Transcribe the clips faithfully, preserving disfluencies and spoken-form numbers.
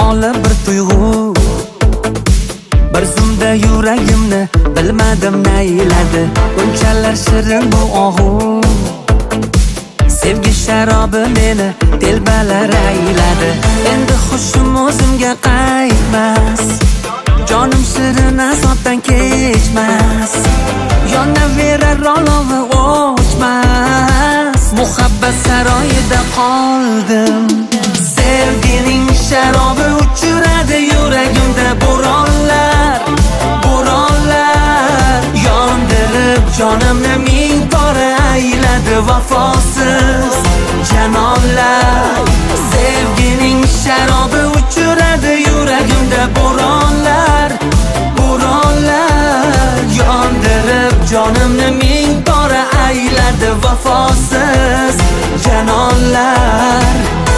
Xayoli bir tuyg'u, bir zumda yuragimni bilmadim nayladi. Bunchalar shirin bu og'u, sevgi sharobi meni telbalar ayladi. Endi xushim o'zimga qaytmas, jonim shirin azobdan kechmas. Yonaverar olovi o'chmas, muhabbat saroyida qoldim. Sevgining sharobi uchiradi yuragimda bo'ronlar, bo'ronlar. Yondirib jonimni ming pora ayladi vafosiz janonlar. Sevgining sharobi uchiradi yuragimda bo'ronlar, bo'ronlar. Yondirib jonimni ming pora ayladi vafosiz janonlar.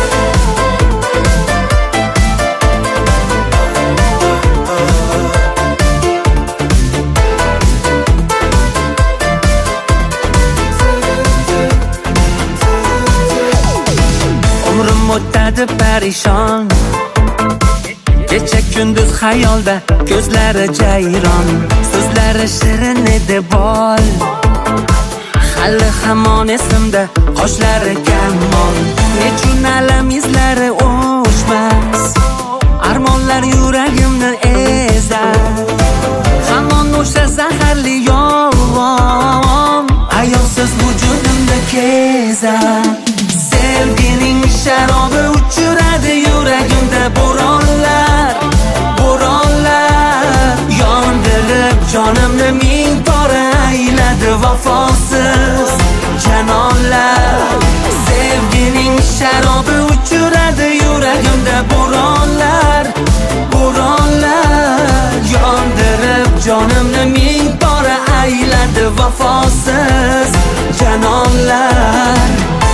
O'tadi parishon, kecha kunduz xayolda ko'zlari jayron. So'zlari shirin edi bol, hali hamon esimda qoshlari kamon. Nechun alam izlari o'chmas, armonlar yuragimni ezar. Hamon o'sha zaharli yolg'on ayovsiz vujudimda kezar. Sevgining sharobi uchiradi yuragimda bo'ronlar, bo'ronlar. Yondirib jonimni ming pora ayladi vafosiz janonlar. Sevgining sharobi uchiradi yuragimda bo'ronlar, bo'ronlar. Yondirib jonimni ming pora ayladi vafosiz janonlar.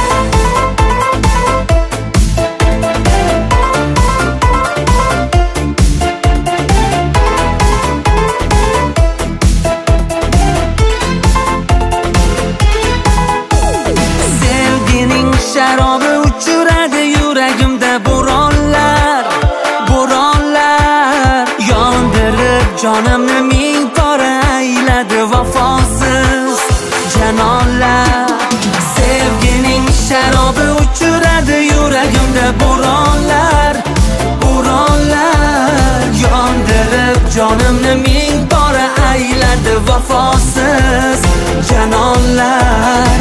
Sharobi uchiradi yuragimda bo'ronlar, bo'ronlar. Yondirib jonimni ming pora ayladi vafosiz janonlar. Sevgining sharobi uchiradi yuragimda bo'ronlar, bo'ronlar. Yondirib jonimni ming pora ayladi vafosiz janonlar.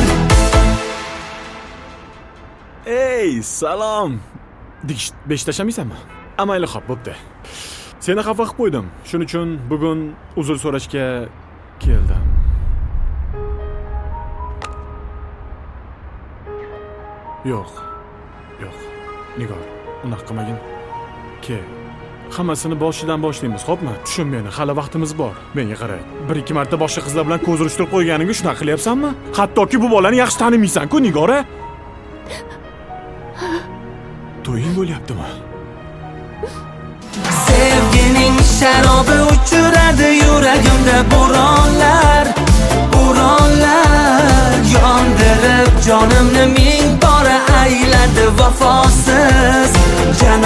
Ey, salom. Dish besh tashamaysanmi? Amayli xo'p, bo'pti. Seni xafa qilib qo'ydim. Shuning uchun bugun uzr so'rashga keldim. Yo'q. Yo'q. Nigor, unaqa qilmagin. Ke. Hammasini boshidan boshlaymiz, xo'pmi? Tushun meni, hali vaqtimiz bor. Menga qara. bir ikki marta boshqa qizlar bilan ko'z urishtirib qo'yganingga shunaqa qilyapsanmi? Hattoki bu bolani yaxshi tanimaysan-ku, Nigora. To'ying bo'lyaptimi? Sevgining sharobi uchiradi yuragimda bo'ronlar, bo'ronlar. Yondirib jonimni ming pora ayladi vafosiz janonlar.